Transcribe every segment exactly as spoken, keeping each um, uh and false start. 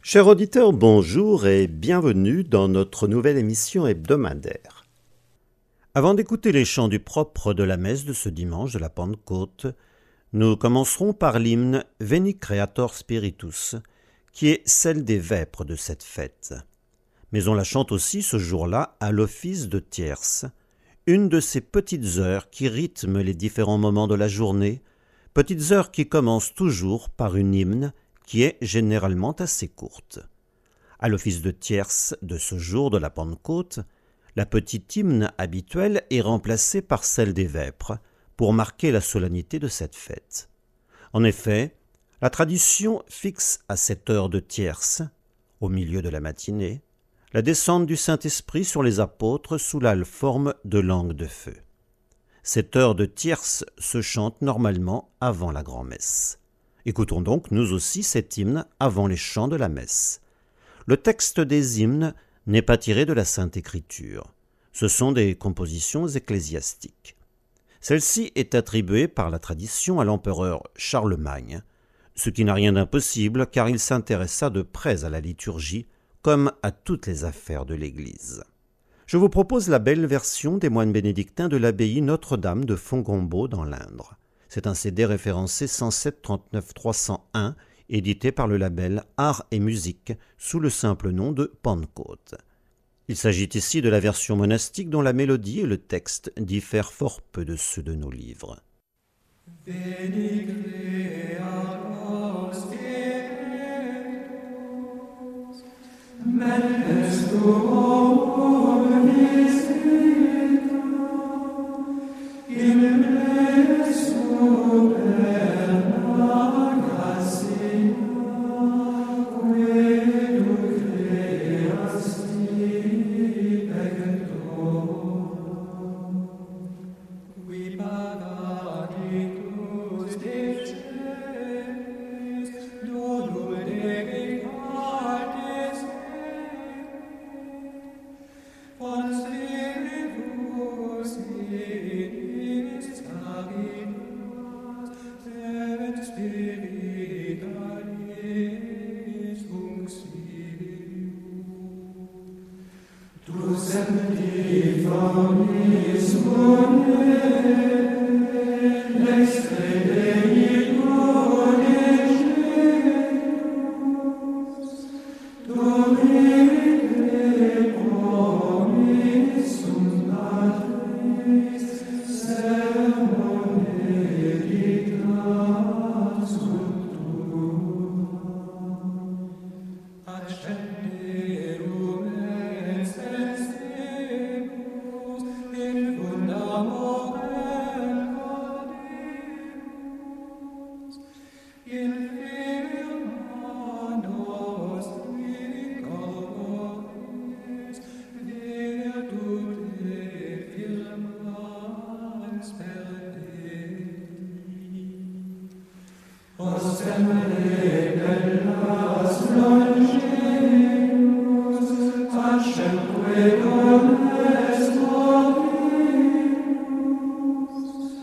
Chers auditeurs, bonjour et bienvenue dans notre nouvelle émission hebdomadaire. Avant d'écouter les chants du propre de la messe de ce dimanche de la Pentecôte, nous commencerons par l'hymne Veni Creator Spiritus, qui est celle des vêpres de cette fête. Mais on la chante aussi ce jour-là à l'office de tierce, une de ces petites heures qui rythment les différents moments de la journée, petites heures qui commencent toujours par une hymne qui est généralement assez courte. À l'office de tierce de ce jour de la Pentecôte, la petite hymne habituelle est remplacée par celle des vêpres pour marquer la solennité de cette fête. En effet, la tradition fixe à cette heure de tierce, au milieu de la matinée, la descente du Saint-Esprit sur les apôtres sous la forme de langue de feu. Cette heure de tierce se chante normalement avant la grand-messe. Écoutons donc nous aussi cet hymne avant les chants de la messe. Le texte des hymnes n'est pas tiré de la Sainte Écriture. Ce sont des compositions ecclésiastiques. Celle-ci est attribuée par la tradition à l'empereur Charlemagne, ce qui n'a rien d'impossible car il s'intéressa de près à la liturgie comme à toutes les affaires de l'Église. Je vous propose la belle version des moines bénédictins de l'abbaye Notre-Dame de Fongombault dans l'Indre. C'est un C D référencé cent sept trente-neuf trois cent un, édité par le label Art et Musique, sous le simple nom de Pentecôte. Il s'agit ici de la version monastique dont la mélodie et le texte diffèrent fort peu de ceux de nos livres. Veni Creator Spiritus, Mendes tuum visita, in res superna gratia, quae tu creasti peccator, qui paraditus deceris, dodul deicatis Conservus inis caritas, et spiritualis functio. Tu sanctifonis mune, lex credei conecetus, Domine promissum patris, sermone dictas cultura. Ascenderum ex extremus, in fundamore cadimus, in firma nostri corporis, virtute firmans perpetii. Ostem rebellas longemus, facemque dones movimus,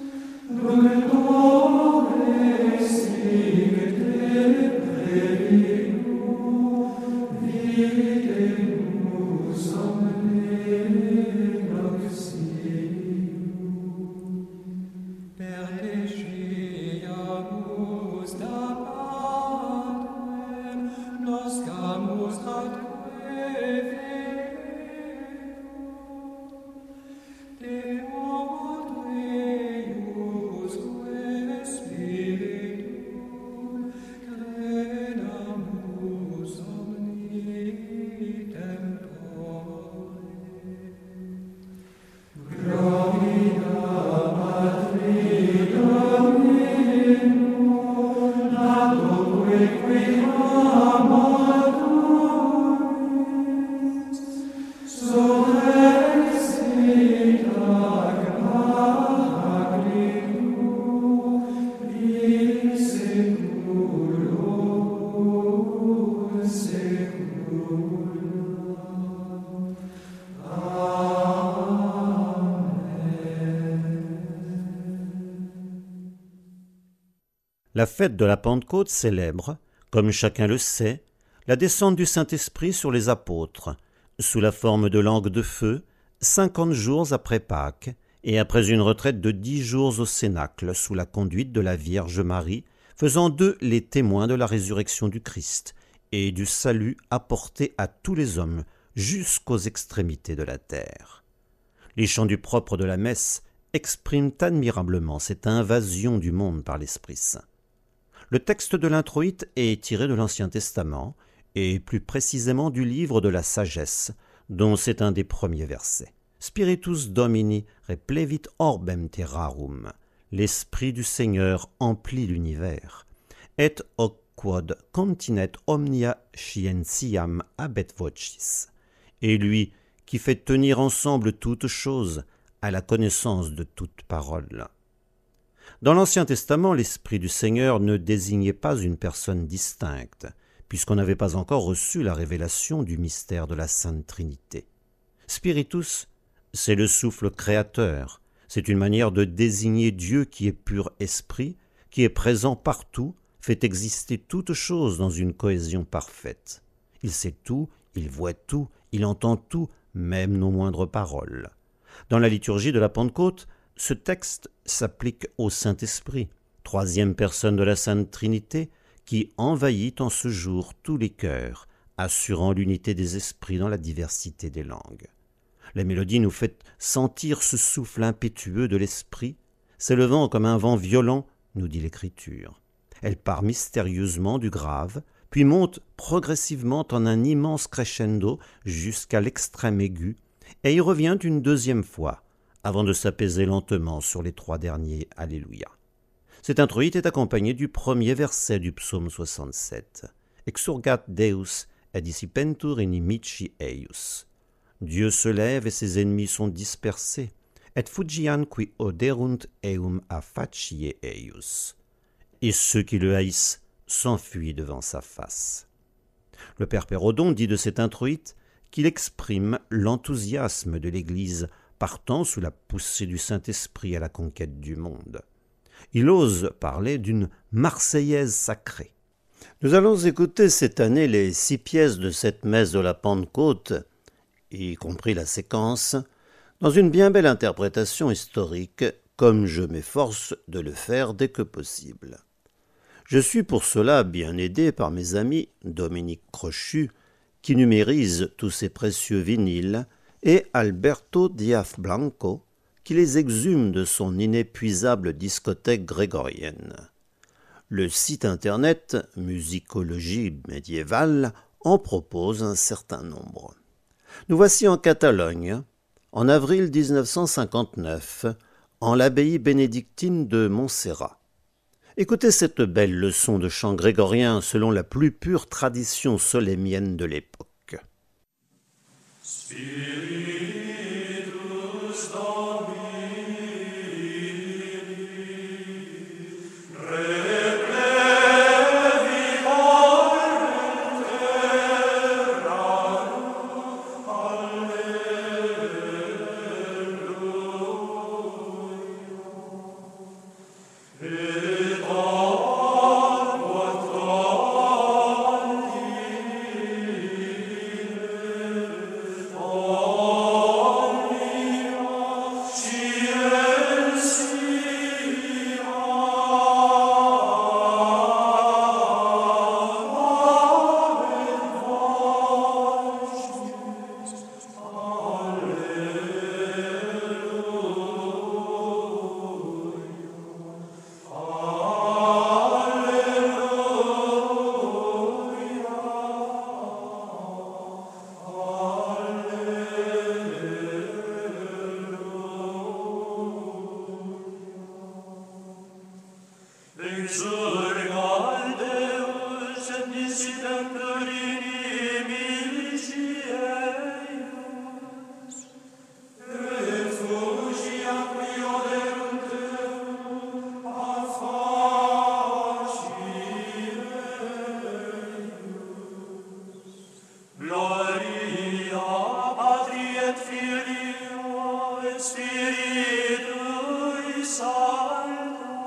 Dultore sigte previno, videmus omne noxium. Per deciamus da patrem, noscamus atque fidelium, Deo Deusque Spiritum, credamus omni tempore. Gloria Patri Dominum, natque qui amadoris, solexit ac agrium, in seculum seculum. La fête de la Pentecôte célèbre, comme chacun le sait, la descente du Saint-Esprit sur les apôtres, sous la forme de langues de feu, cinquante jours après Pâques, et après une retraite de dix jours au Cénacle, sous la conduite de la Vierge Marie, faisant d'eux les témoins de la résurrection du Christ et du salut apporté à tous les hommes jusqu'aux extrémités de la terre. Les chants du propre de la messe expriment admirablement cette invasion du monde par l'Esprit Saint. Le texte de l'introïte est tiré de l'Ancien Testament, et plus précisément du livre de la sagesse, dont c'est un des premiers versets. Spiritus Domini replevit orbem terrarum. L'Esprit du Seigneur emplit l'univers. Et hoc quod continet omnia scientiam habet vocis. Et lui qui fait tenir ensemble toutes choses à la connaissance de toute parole. Dans l'Ancien Testament, l'Esprit du Seigneur ne désignait pas une personne distincte, puisqu'on n'avait pas encore reçu la révélation du mystère de la Sainte Trinité. Spiritus, c'est le souffle créateur, c'est une manière de désigner Dieu qui est pur esprit, qui est présent partout, fait exister toute chose dans une cohésion parfaite. Il sait tout, il voit tout, il entend tout, même nos moindres paroles. Dans la liturgie de la Pentecôte, ce texte s'applique au Saint-Esprit, troisième personne de la Sainte Trinité, qui envahit en ce jour tous les cœurs, assurant l'unité des esprits dans la diversité des langues. La mélodie nous fait sentir ce souffle impétueux de l'esprit, s'élevant comme un vent violent, nous dit l'Écriture. Elle part mystérieusement du grave, puis monte progressivement en un immense crescendo jusqu'à l'extrême aigu, et y revient une deuxième fois, avant de s'apaiser lentement sur les trois derniers Alléluia. Cet introïte est accompagné du premier verset du psaume soixante-sept. Exurgat Deus et dissipentur inimici eius. Dieu se lève et ses ennemis sont dispersés. Et fugian qui oderunt eum a facie eius. Et ceux qui le haïssent s'enfuient devant sa face. Le père Pérodon dit de cet introïte qu'il exprime l'enthousiasme de l'Église partant sous la poussée du Saint-Esprit à la conquête du monde. Il ose parler d'une Marseillaise sacrée. Nous allons écouter cette année les six pièces de cette messe de la Pentecôte, y compris la séquence, dans une bien belle interprétation historique, comme je m'efforce de le faire dès que possible. Je suis pour cela bien aidé par mes amis Dominique Crochu, qui numérise tous ces précieux vinyles, et Alberto Diaz Blanco, qui les exhume de son inépuisable discothèque grégorienne. Le site internet Musicologie médiévale en propose un certain nombre. Nous voici en Catalogne, en avril mille neuf cent cinquante-neuf, en l'abbaye bénédictine de Montserrat. Écoutez cette belle leçon de chant grégorien selon la plus pure tradition solémienne de l'époque. Spiritus Domini, replevit orbem terrarum, Alleluia. Et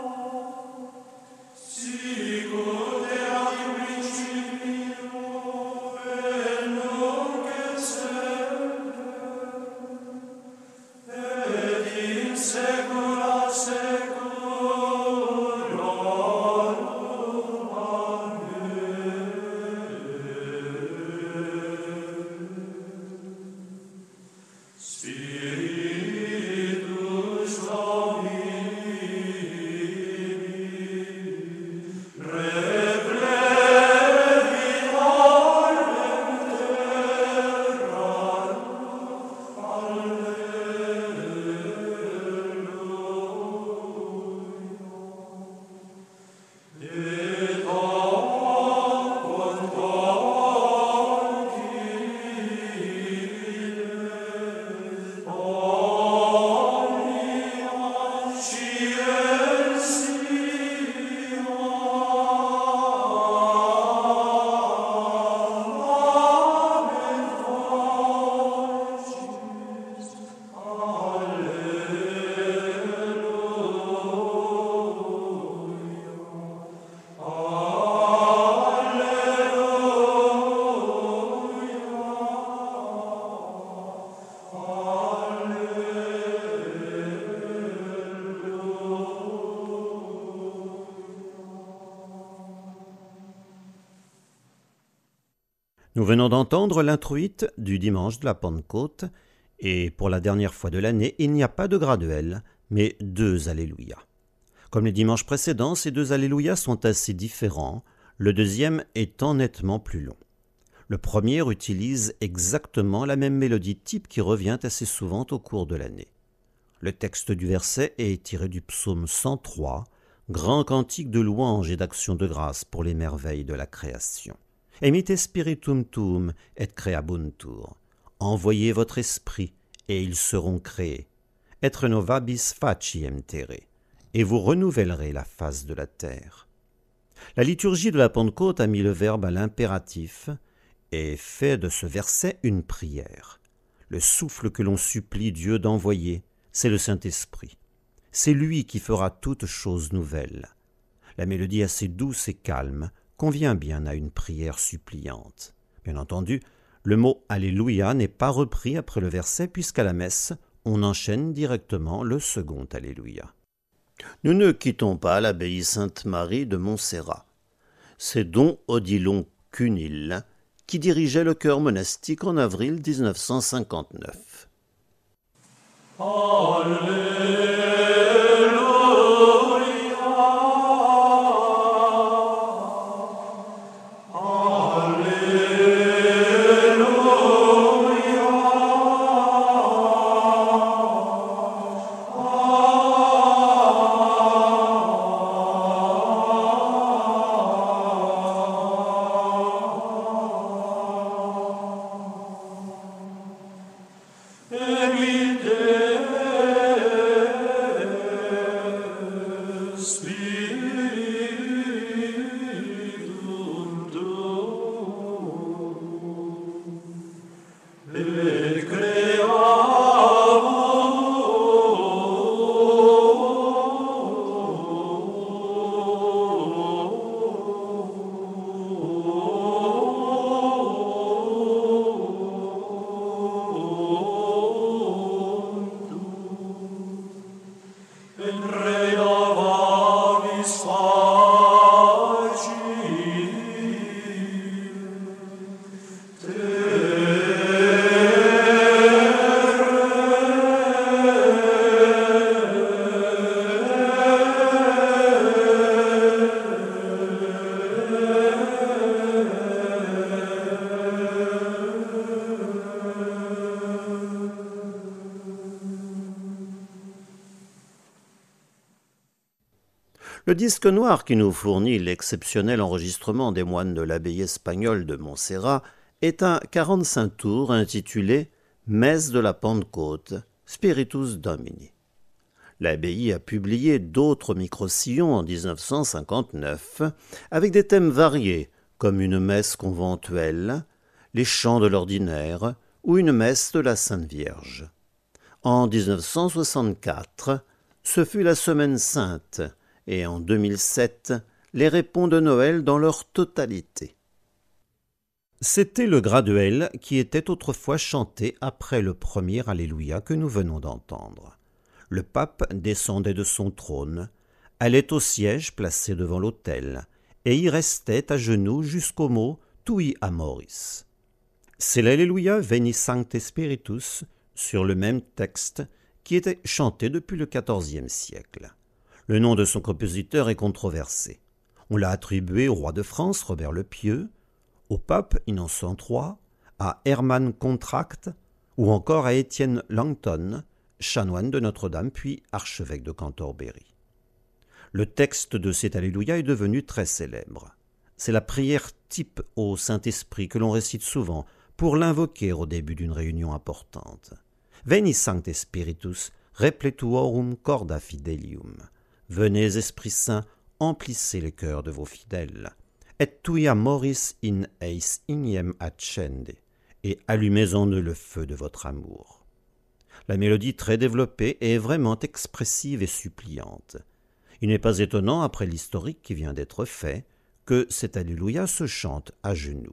Sicut erat in principio Nous venons d'entendre l'introïte du dimanche de la Pentecôte, et pour la dernière fois de l'année, il n'y a pas de graduel, mais deux Alléluia. Comme les dimanches précédents, ces deux Alléluia sont assez différents, le deuxième étant nettement plus long. Le premier utilise exactement la même mélodie type qui revient assez souvent au cours de l'année. Le texte du verset est tiré du psaume cent trois, grand cantique de louange et d'action de grâce pour les merveilles de la création. Emite spiritum tuum et creabuntur. Envoyez votre esprit, et ils seront créés. Et renovabis faciem terre. Et vous renouvellerez la face de la terre. La liturgie de la Pentecôte a mis le verbe à l'impératif et fait de ce verset une prière. Le souffle que l'on supplie Dieu d'envoyer, c'est le Saint-Esprit. C'est lui qui fera toutes choses nouvelles. La mélodie assez douce et calme convient bien à une prière suppliante. Bien entendu, le mot « Alléluia » n'est pas repris après le verset puisqu'à la messe, on enchaîne directement le second « Alléluia ». Nous ne quittons pas l'abbaye Sainte-Marie de Montserrat. C'est Don Odilon Cunil qui dirigeait le chœur monastique en avril dix-neuf cent cinquante-neuf. Alléluia. Le disque noir qui nous fournit l'exceptionnel enregistrement des moines de l'abbaye espagnole de Montserrat est un quarante-cinq tours intitulé « Messe de la Pentecôte, Spiritus Domini ». L'abbaye a publié d'autres microsillons en dix-neuf cent cinquante-neuf avec des thèmes variés comme une messe conventuelle, les chants de l'ordinaire ou une messe de la Sainte Vierge. En dix-neuf cent soixante-quatre, ce fut la Semaine Sainte et en deux mille sept, les répons de Noël dans leur totalité. C'était le graduel qui était autrefois chanté après le premier Alléluia que nous venons d'entendre. Le pape descendait de son trône, allait au siège placé devant l'autel, et y restait à genoux jusqu'au mot « Tui amoris ». C'est l'Alléluia Veni Sancte Spiritus sur le même texte qui était chanté depuis le quatorzième siècle. Le nom de son compositeur est controversé. On l'a attribué au roi de France, Robert le Pieux, au pape Innocent trois, à Hermann Contract ou encore à Étienne Langton, chanoine de Notre-Dame puis archevêque de Cantorbéry. Le texte de cet Alléluia est devenu très célèbre. C'est la prière type au Saint-Esprit que l'on récite souvent pour l'invoquer au début d'une réunion importante. Veni Sancte Spiritus, repletuorum corda fidelium. Venez, Esprit Saint, emplissez les cœurs de vos fidèles. Et tuia moris in eis ignem accende, et allumez en eux le feu de votre amour. La mélodie très développée est vraiment expressive et suppliante. Il n'est pas étonnant, après l'historique qui vient d'être fait, que cet Alléluia se chante à genoux.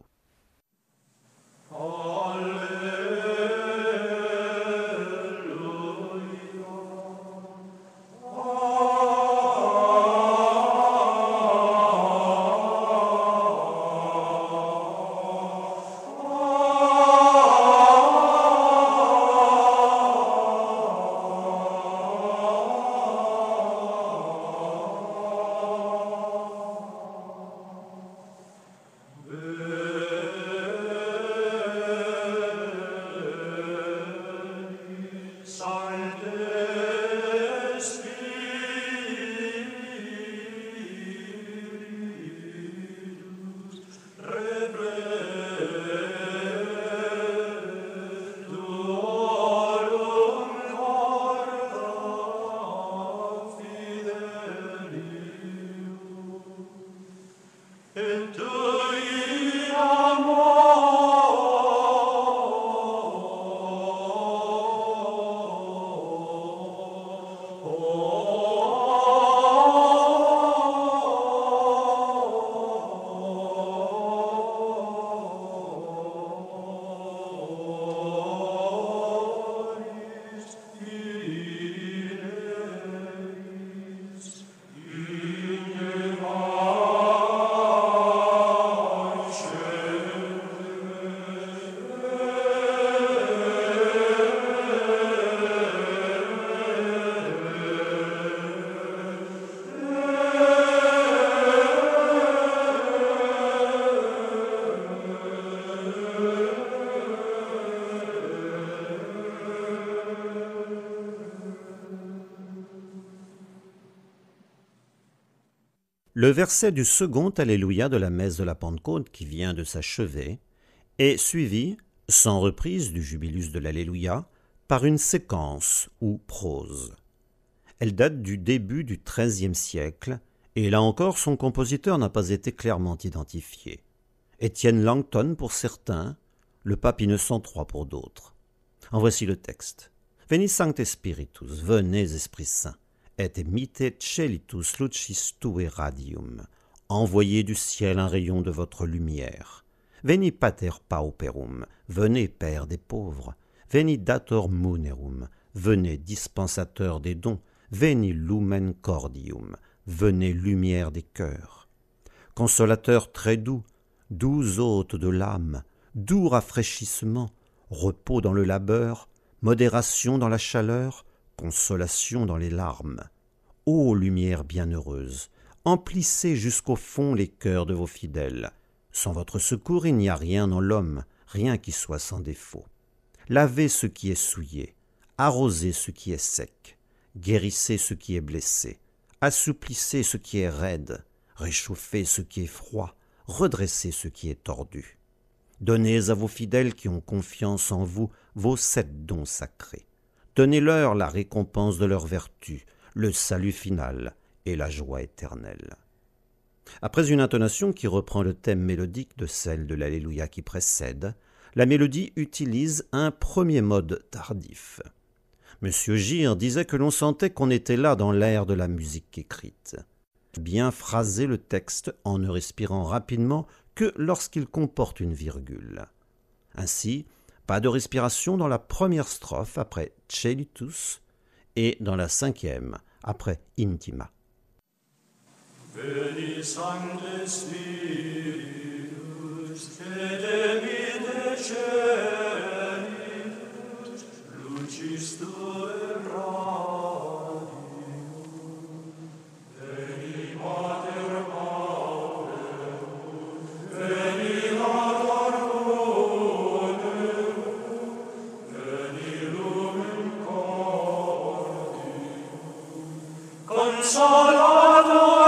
Le verset du second Alléluia de la messe de la Pentecôte qui vient de s'achever est suivi, sans reprise du jubilus de l'Alléluia, par une séquence ou prose. Elle date du début du treizième siècle, et là encore son compositeur n'a pas été clairement identifié. Étienne Langton pour certains, le pape Innocent trois pour d'autres. En voici le texte. Veni Sancte Spiritus, venez Esprit Saint, et mite celitus lucis tue radium, envoyez du ciel un rayon de votre lumière. Veni Pater Pauperum, venez Père des pauvres, veni Dator Munerum, venez dispensateur des dons, veni Lumen Cordium, venez lumière des cœurs. Consolateur très doux, doux hôte de l'âme, doux rafraîchissement, repos dans le labeur, modération dans la chaleur, consolation dans les larmes. Ô lumière bienheureuse, emplissez jusqu'au fond les cœurs de vos fidèles. Sans votre secours, il n'y a rien en l'homme, rien qui soit sans défaut. Lavez ce qui est souillé, arrosez ce qui est sec, guérissez ce qui est blessé, assouplissez ce qui est raide, réchauffez ce qui est froid, redressez ce qui est tordu. Donnez à vos fidèles qui ont confiance en vous vos sept dons sacrés. Donnez-leur la récompense de leur vertu, le salut final et la joie éternelle. Après une intonation qui reprend le thème mélodique de celle de l'Alléluia qui précède, la mélodie utilise un premier mode tardif. Monsieur Gire disait que l'on sentait qu'on était là dans l'ère de la musique écrite. Bien phraser le texte en ne respirant rapidement que lorsqu'il comporte une virgule. Ainsi, pas de respiration dans la première strophe après Celitus et dans la cinquième après Intima. Veni Sancte Spiritus, et mite celitus, lucis tue radium. Veni Pater Pauperum, veni Dator Munerum, veni Lumen Cordium. Consolator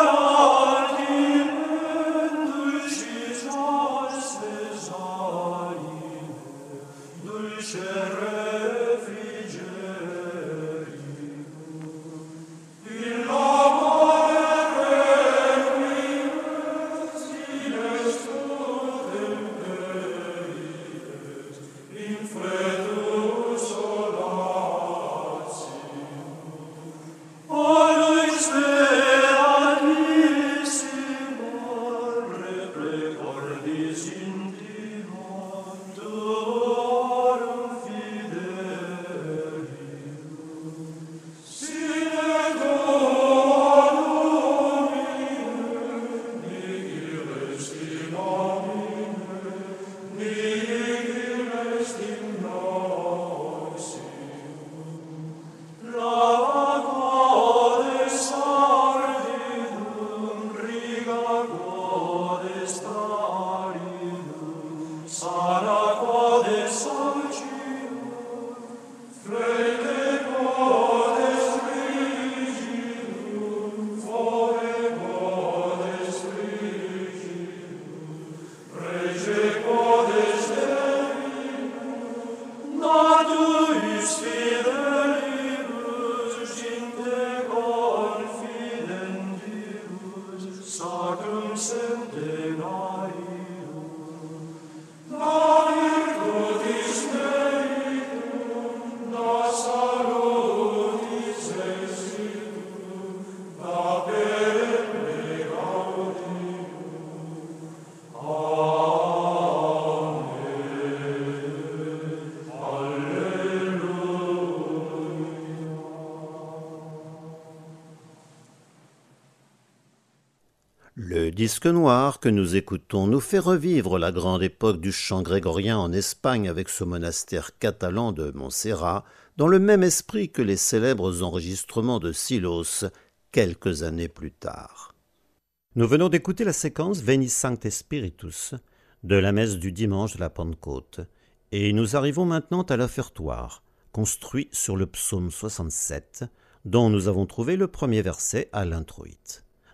Le disque noir que nous écoutons nous fait revivre la grande époque du chant grégorien en Espagne avec ce monastère catalan de Montserrat, dans le même esprit que les célèbres enregistrements de Silos quelques années plus tard. Nous venons d'écouter la séquence Veni Sancte Spiritus de la messe du dimanche de la Pentecôte, et nous arrivons maintenant à l'offertoire, construit sur le psaume soixante-sept, dont nous avons trouvé le premier verset à l'introït.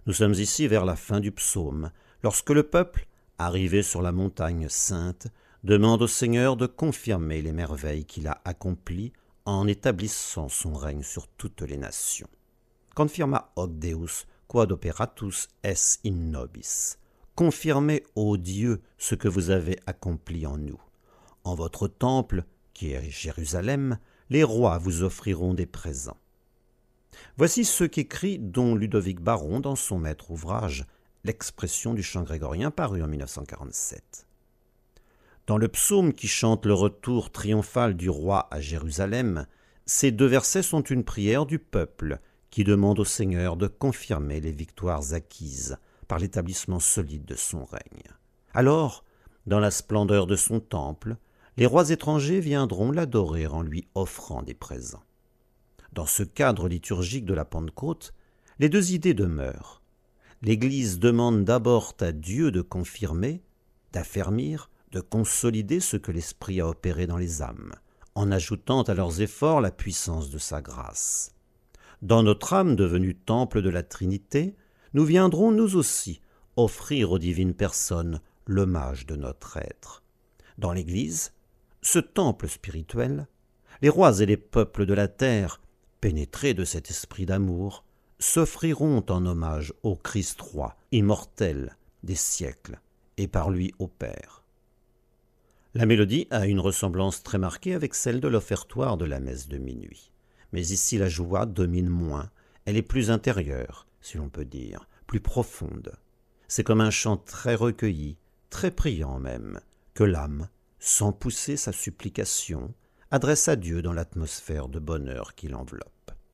Nous sommes ici vers la fin du psaume, lorsque le peuple, arrivé sur la montagne sainte, demande au Seigneur de confirmer les merveilles qu'il a accomplies en établissant son règne sur toutes les nations. Confirma hoc Deus quod operatus es in nobis. Confirmez, ô Dieu, ce que vous avez accompli en nous. En votre temple, qui est Jérusalem, les rois vous offriront des présents. Voici ce qu'écrit don Ludovic Baron dans son maître ouvrage, L'expression du chant grégorien, paru en mille neuf cent quarante-sept. Dans le psaume qui chante le retour triomphal du roi à Jérusalem, ces deux versets sont une prière du peuple qui demande au Seigneur de confirmer les victoires acquises par l'établissement solide de son règne. Alors, dans la splendeur de son temple, les rois étrangers viendront l'adorer en lui offrant des présents. Dans ce cadre liturgique de la Pentecôte, les deux idées demeurent. L'Église demande d'abord à Dieu de confirmer, d'affermir, de consolider ce que l'Esprit a opéré dans les âmes, en ajoutant à leurs efforts la puissance de sa grâce. Dans notre âme devenue temple de la Trinité, nous viendrons nous aussi offrir aux divines personnes l'hommage de notre être. Dans l'Église, ce temple spirituel, les rois et les peuples de la terre, pénétrés de cet esprit d'amour, s'offriront en hommage au Christ roi, immortel des siècles, et par lui au Père. La mélodie a une ressemblance très marquée avec celle de l'offertoire de la messe de minuit. Mais ici la joie domine moins, elle est plus intérieure, si l'on peut dire, plus profonde. C'est comme un chant très recueilli, très priant même, que l'âme, sans pousser sa supplication, adresse à Dieu dans l'atmosphère de bonheur qui l'enveloppe.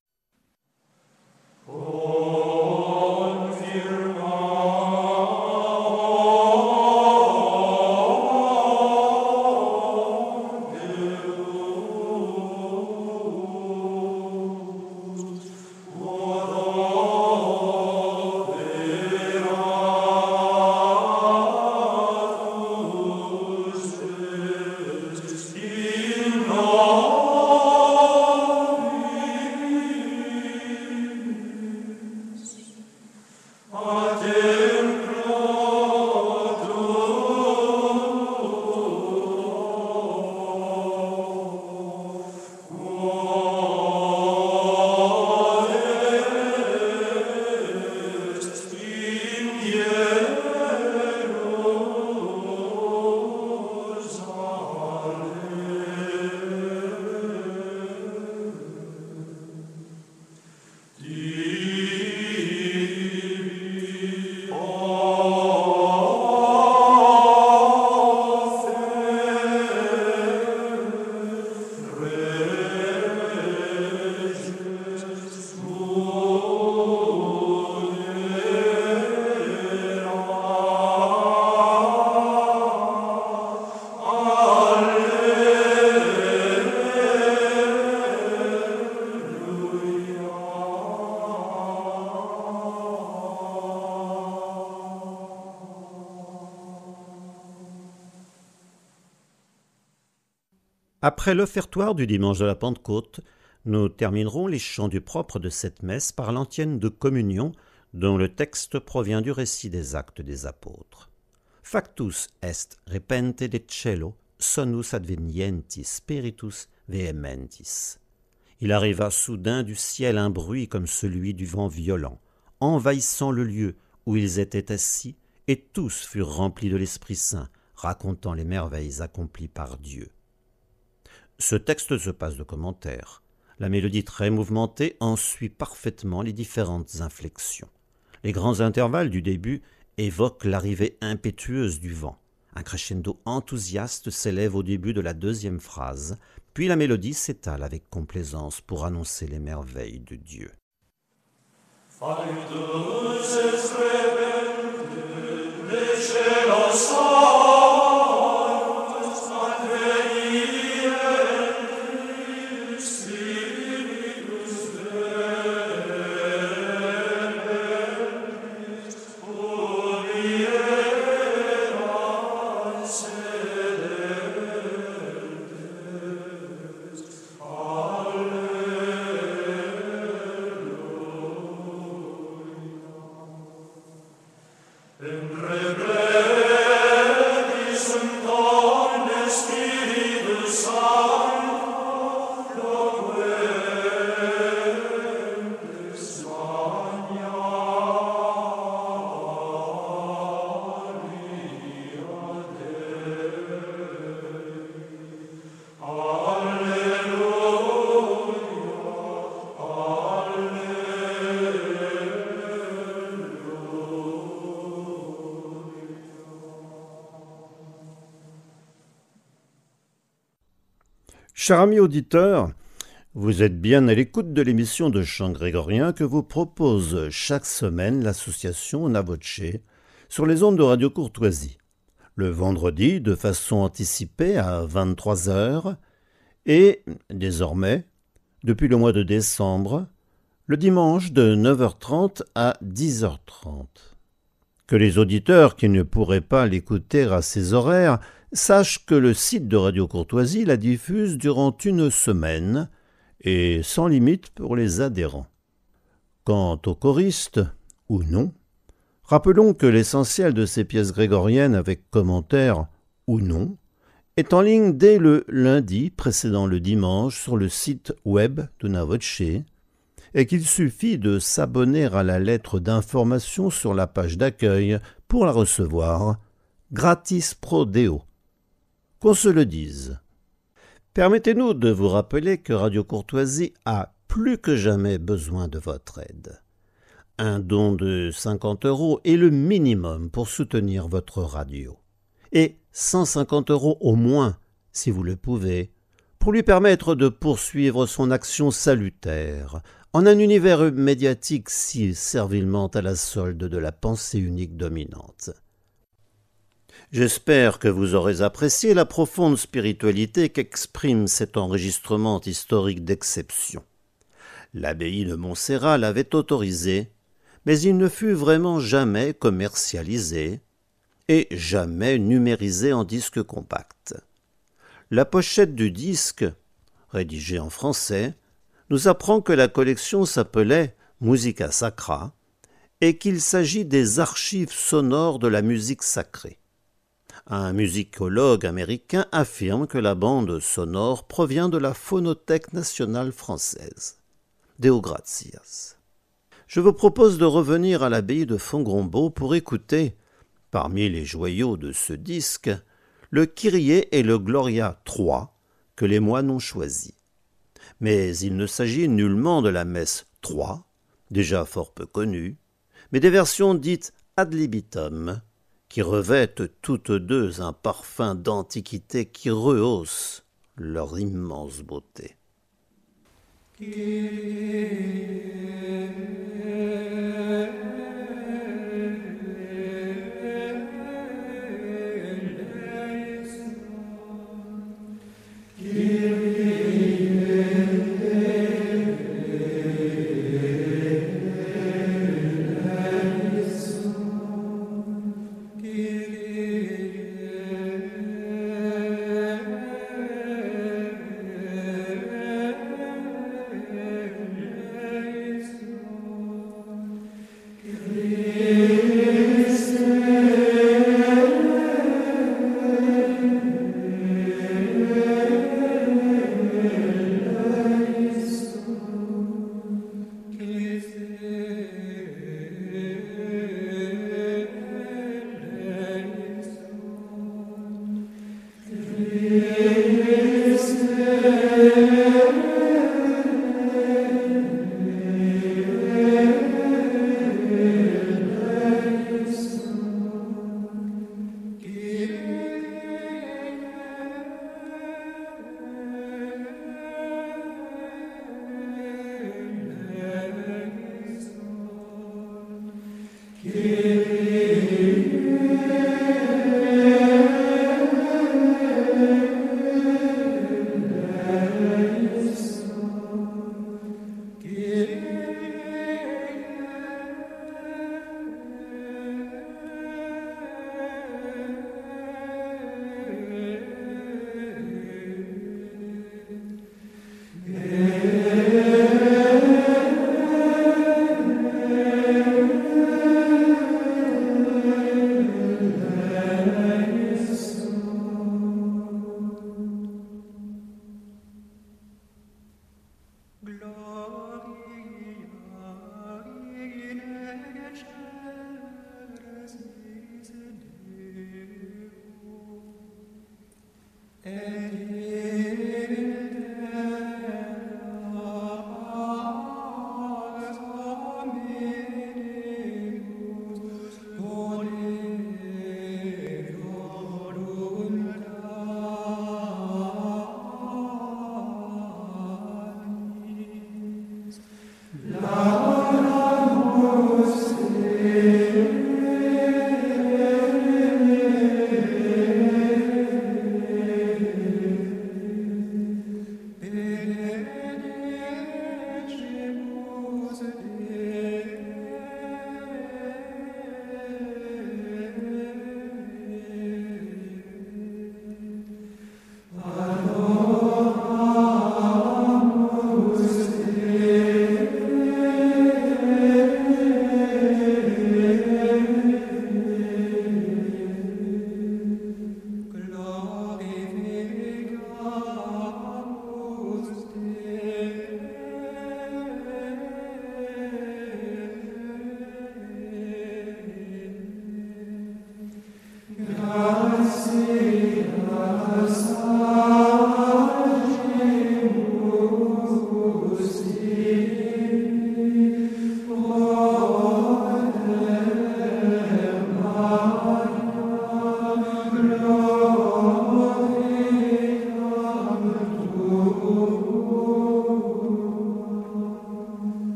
Après l'offertoire du dimanche de la Pentecôte, nous terminerons les chants du propre de cette messe par l'antienne de communion dont le texte provient du récit des Actes des Apôtres. Factus est repente de cielo sonus advenientis spiritus vehementis. Il arriva soudain du ciel un bruit comme celui du vent violent, envahissant le lieu où ils étaient assis, et tous furent remplis de l'Esprit Saint, racontant les merveilles accomplies par Dieu. Ce texte se passe de commentaires. La mélodie très mouvementée en suit parfaitement les différentes inflexions. Les grands intervalles du début évoquent l'arrivée impétueuse du vent. Un crescendo enthousiaste s'élève au début de la deuxième phrase, puis la mélodie s'étale avec complaisance pour annoncer les merveilles de Dieu. Chers amis auditeurs, vous êtes bien à l'écoute de l'émission de chant grégorien que vous propose chaque semaine l'association Navoce sur les ondes de Radio Courtoisie, le vendredi de façon anticipée à vingt-trois heures et, désormais, depuis le mois de décembre, le dimanche de neuf heures trente à dix heures trente. Que les auditeurs qui ne pourraient pas l'écouter à ces horaires sachent que le site de Radio Courtoisie la diffuse durant une semaine et sans limite pour les adhérents. Quant aux choristes, ou non, rappelons que l'essentiel de ces pièces grégoriennes avec commentaires ou non est en ligne dès le lundi précédant le dimanche sur le site web de Navoce et qu'il suffit de s'abonner à la lettre d'information sur la page d'accueil pour la recevoir gratis pro deo. Qu'on se le dise. Permettez-nous de vous rappeler que Radio Courtoisie a plus que jamais besoin de votre aide. Un don de cinquante euros est le minimum pour soutenir votre radio. Et cent cinquante euros au moins, si vous le pouvez, pour lui permettre de poursuivre son action salutaire en un univers médiatique si servilement à la solde de la pensée unique dominante. J'espère que vous aurez apprécié la profonde spiritualité qu'exprime cet enregistrement historique d'exception. L'abbaye de Montserrat l'avait autorisé, mais il ne fut vraiment jamais commercialisé et jamais numérisé en disque compact. La pochette du disque, rédigée en français, nous apprend que la collection s'appelait Musica Sacra et qu'il s'agit des archives sonores de la musique sacrée. Un musicologue américain affirme que la bande sonore provient de la Phonothèque nationale française. Deo gratias. Je vous propose de revenir à l'abbaye de Fongrombault pour écouter, parmi les joyaux de ce disque, le Kyrie et le Gloria trois que les moines ont choisis. Mais il ne s'agit nullement de la messe trois, déjà fort peu connue, mais des versions dites ad libitum, qui revêtent toutes deux un parfum d'antiquité qui rehausse leur immense beauté.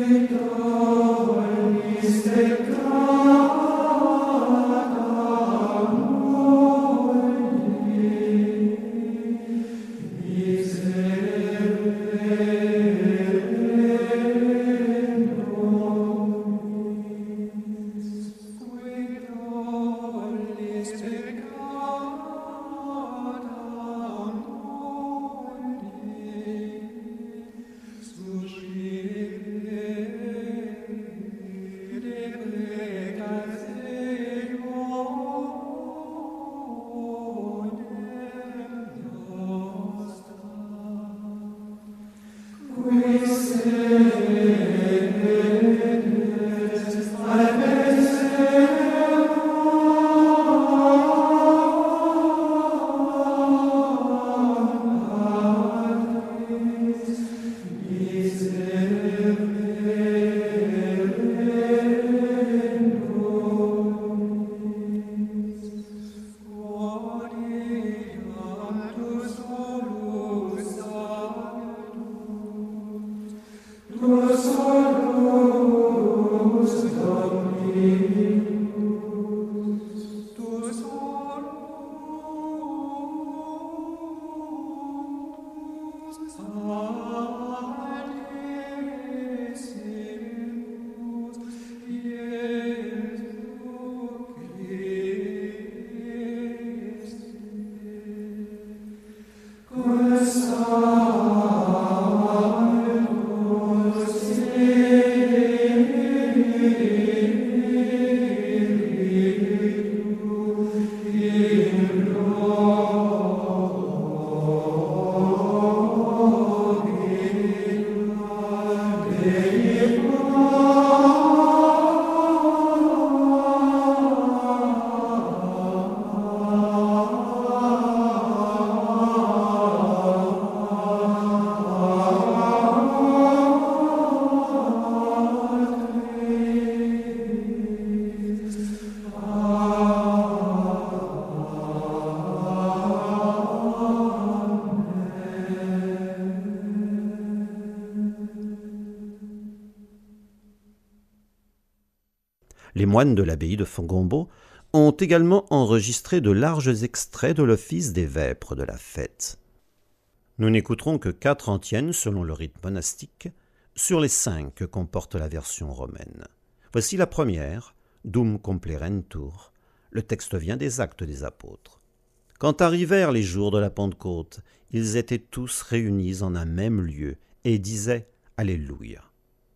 Les moines de l'abbaye de Fongombo ont également enregistré de larges extraits de l'office des vêpres de la fête. Nous n'écouterons que quatre antiennes selon le rite monastique, sur les cinq que comporte la version romaine. Voici la première, Dum complerentur. Le texte vient des Actes des Apôtres. Quand arrivèrent les jours de la Pentecôte, ils étaient tous réunis en un même lieu et disaient « Alléluia ».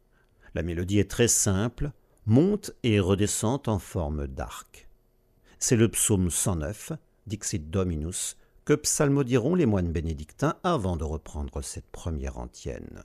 La mélodie est très simple, monte et redescend en forme d'arc. C'est le psaume cent neuf, Dixit Dominus, que psalmodieront les moines bénédictins avant de reprendre cette première antienne.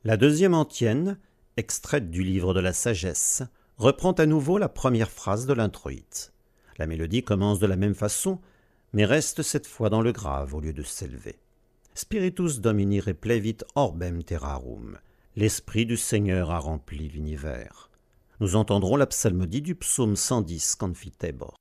La deuxième antienne, extraite du livre de la sagesse, reprend à nouveau la première phrase de l'introïte. La mélodie commence de la même façon, mais reste cette fois dans le grave au lieu de s'élever. Spiritus Domini replevit orbem terrarum. L'Esprit du Seigneur a rempli l'univers. Nous entendrons la psalmodie du psaume cent dix, Confitebor.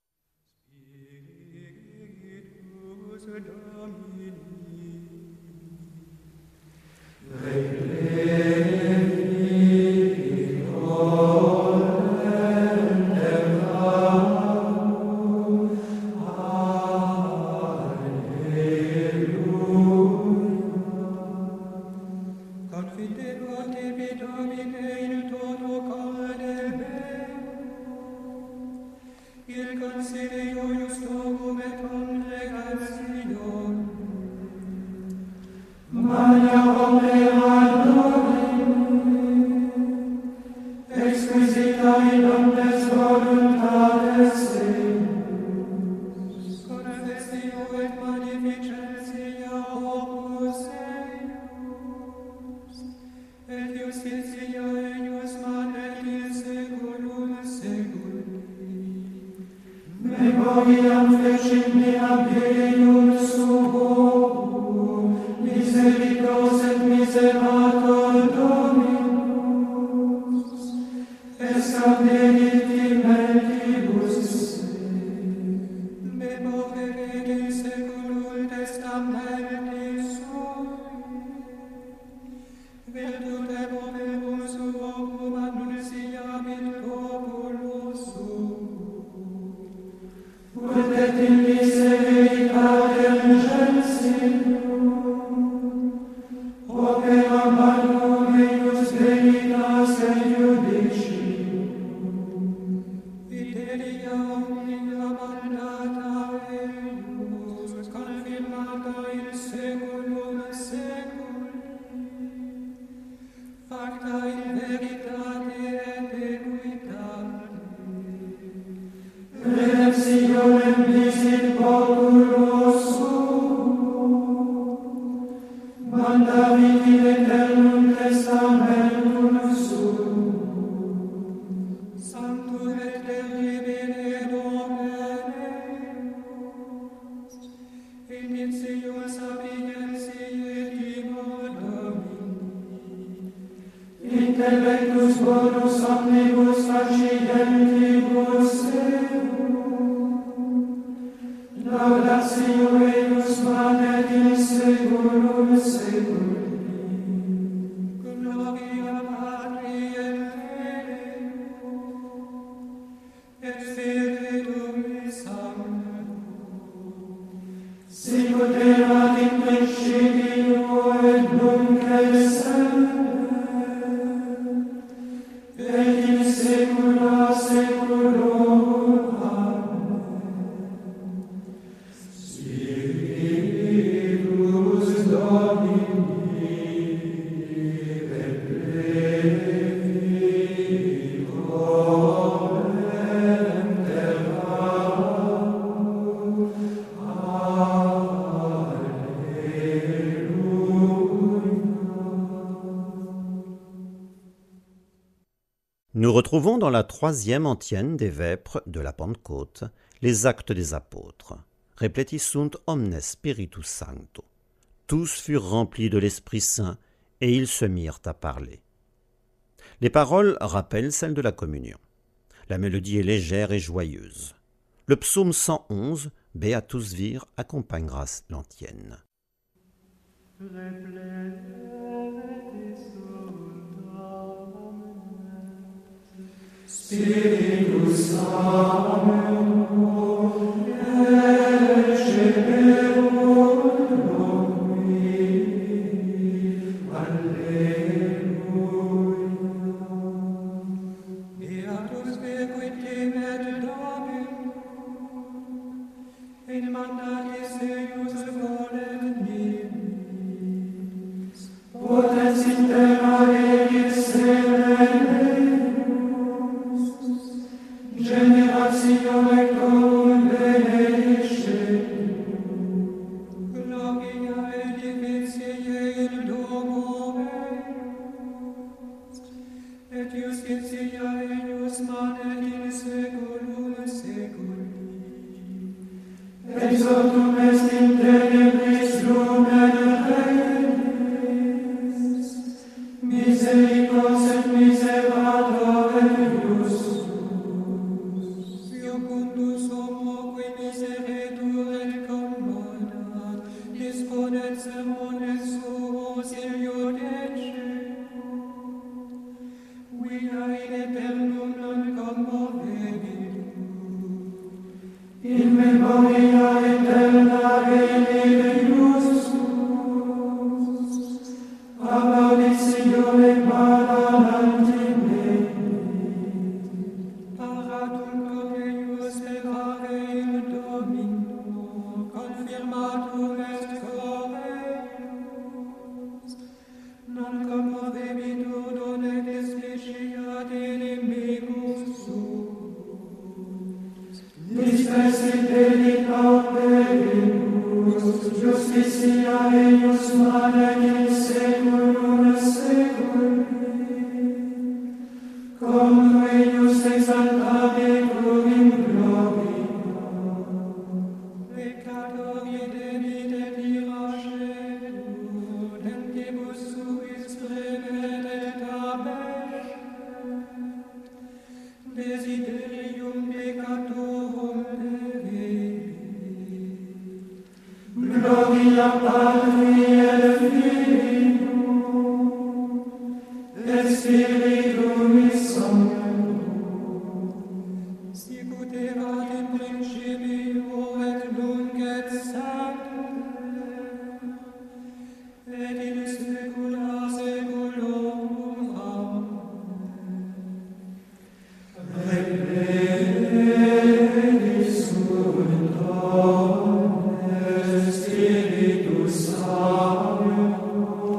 Intellectus bonus omnibus accidentibus laudatio eius manet in seculum seculi. Gloria Patri et Filii et Spiritus Sancto, sicut erat in principio et nunc et semper et in saecula saeculorum. Amen. Spiritus Domini replevit orbem terrarum. Nous retrouvons dans la troisième antienne des Vêpres de la Pentecôte les actes des apôtres. Repletisunt omnes Spiritus Sancto. Tous furent remplis de l'Esprit Saint et ils se mirent à parler. Les paroles rappellent celles de la communion. La mélodie est légère et joyeuse. Le psaume cent onze, Beatus Vir, accompagnera l'antienne. Spiritus Sancto, eccederunt nomini. Alleluia. Beatus virgitem et Dominum, in mandatis eius volet nimis, potens in terra egis serenus, generatione In memoria eterna Veni Deus, Amadisione Maranati me. Paratum Eius levare in Domino, confirmatum est coreus, non commovebitur done despeciat inimicus suus. Dispersit elit pauperibus, justitia eius manet in seculum seculi, cum eius exaltabitur in gloria. Peccatori debit et iracetur, dentibus suis premet et abescet, desiderium peccatorum perit. Gloria Patri et Filio, et Spiritui Sancto, sicut erat in principio et nunc et semper, et in saecula saeculorum. Amen. Repleni sunt omnes Spiritus Sancto,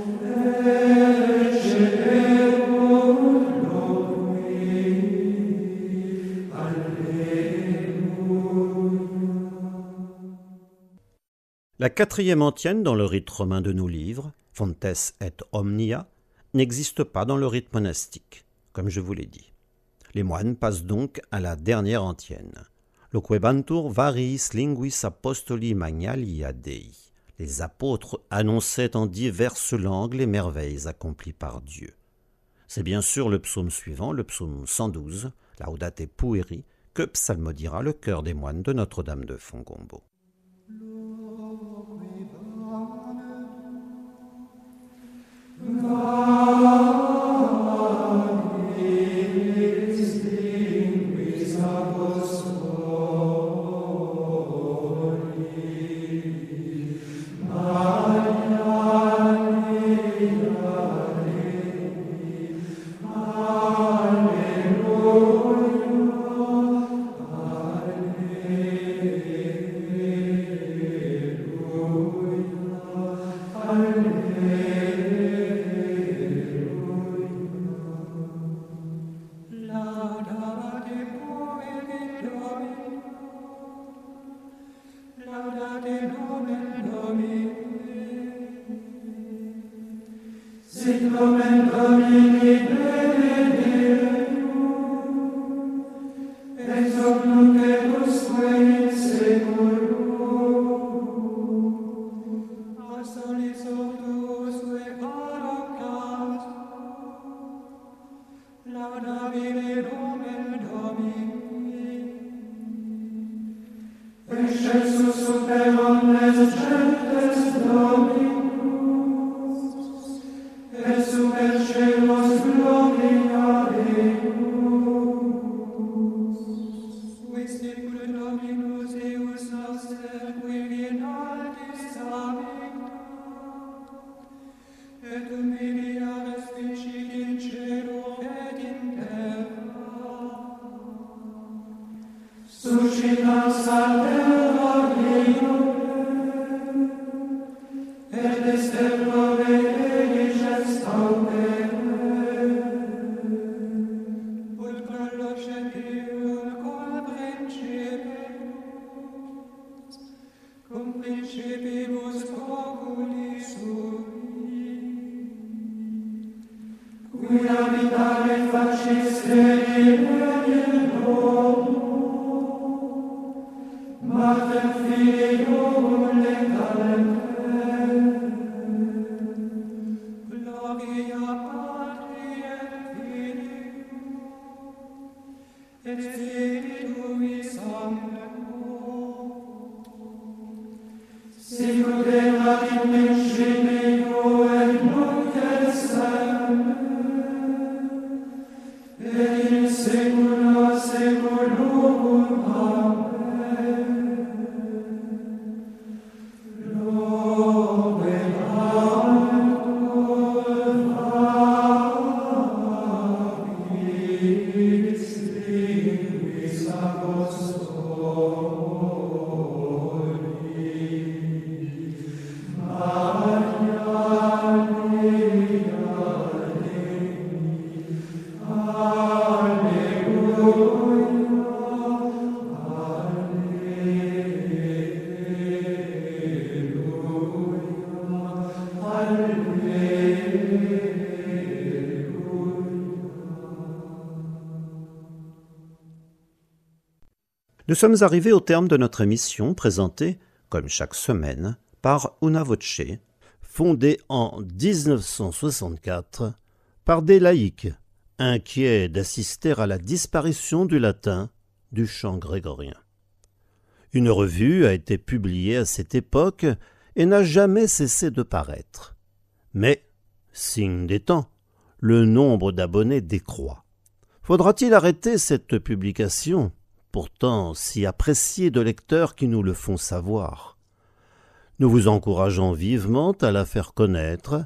ecce erunt Domini. Alleluia. La quatrième antienne dans le rite romain de nos livres, Fontes et Omnia, n'existe pas dans le rite monastique, comme je vous l'ai dit. Les moines passent donc à la dernière antienne. Loquebantur variis linguis apostoli magnalia Dei. Les apôtres annonçaient en diverses langues les merveilles accomplies par Dieu. C'est bien sûr le psaume suivant, le psaume cent douze, Laudate Pueri, que psalmodiera le chœur des moines de Notre-Dame de Fongombo. Sit nomen Domini benedictum, ex hoc nunc et usque in seculum. A solis ortusque advocat, laudabile nomen Domini. Excelsus super omnes gentes Dominus, et super celos gloria Deus. Vis sicut Dominus eius noster qui in altis habitat, et humilia respici in cielo et in terra. Suscitat salvera Deo, et est prove eligis audere. Ultra loceteum cum principibus, cum principibus populi sui, qui habitare facis in domo, Mater Filium legalem. Gloria Patri et Filio et Spiritui Sancto, Sicuderat in principio et nunc et semper, et in saecula saeculorum. Amen. Nous sommes arrivés au terme de notre émission présentée, comme chaque semaine, par Una Voce, fondée en dix-neuf cent soixante-quatre par des laïcs inquiets d'assister à la disparition du latin du chant grégorien. Une revue a été publiée à cette époque et n'a jamais cessé de paraître. Mais, signe des temps, le nombre d'abonnés décroît. Faudra-t-il arrêter cette publication, pourtant si appréciée de lecteurs qui nous le font savoir? Nous vous encourageons vivement à la faire connaître.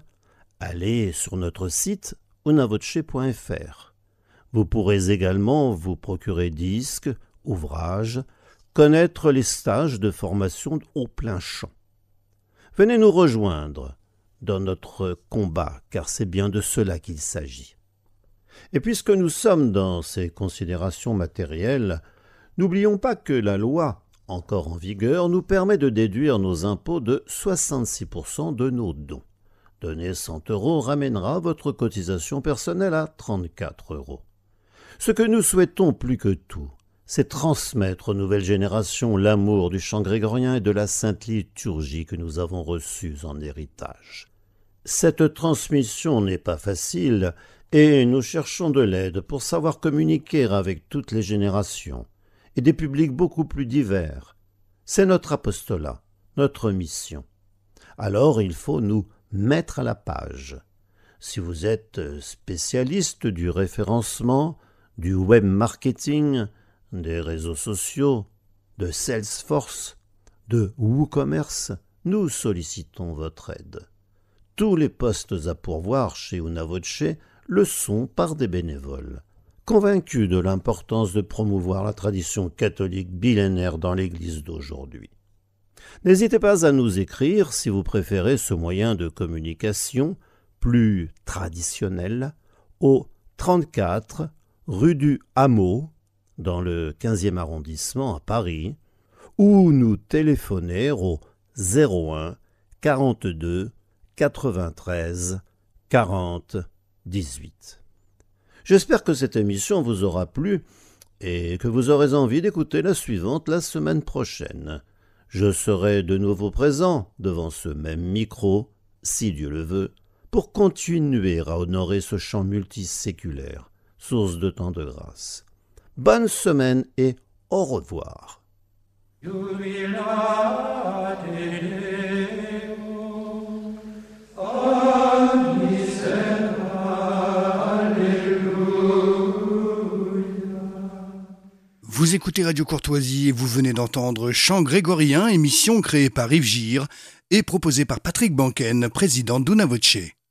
Allez sur notre site una voce point f r. Vous pourrez également vous procurer disques, ouvrages, connaître les stages de formation au plein champ. Venez nous rejoindre dans notre combat, car c'est bien de cela qu'il s'agit. Et puisque nous sommes dans ces considérations matérielles, n'oublions pas que la loi, encore en vigueur, nous permet de déduire nos impôts de soixante-six pour cent de nos dons. Donner cent euros ramènera votre cotisation personnelle à trente-quatre euros. Ce que nous souhaitons plus que tout, c'est transmettre aux nouvelles générations l'amour du chant grégorien et de la sainte liturgie que nous avons reçus en héritage. Cette transmission n'est pas facile et nous cherchons de l'aide pour savoir communiquer avec toutes les générations et des publics beaucoup plus divers. C'est notre apostolat, notre mission. Alors il faut nous mettre à la page. Si vous êtes spécialiste du référencement, du web marketing, des réseaux sociaux, de Salesforce, de WooCommerce, nous sollicitons votre aide. Tous les postes à pourvoir chez Una Voce le sont par des bénévoles, convaincus de l'importance de promouvoir la tradition catholique millénaire dans l'Église d'aujourd'hui. N'hésitez pas à nous écrire si vous préférez ce moyen de communication plus traditionnel au trente-quatre rue du Hameau, dans le quinzième arrondissement à Paris, ou nous téléphoner au zéro un quarante-deux quatre-vingt-treize quarante dix-huit. J'espère que cette émission vous aura plu et que vous aurez envie d'écouter la suivante la semaine prochaine. Je serai de nouveau présent devant ce même micro, si Dieu le veut, pour continuer à honorer ce chant multiséculaire, source de tant de grâce. Bonne semaine et au revoir. Vous écoutez Radio Courtoisie et vous venez d'entendre Chant grégorien, émission créée par Yves Gire et proposée par Patrick Banken, président d'Una Voce.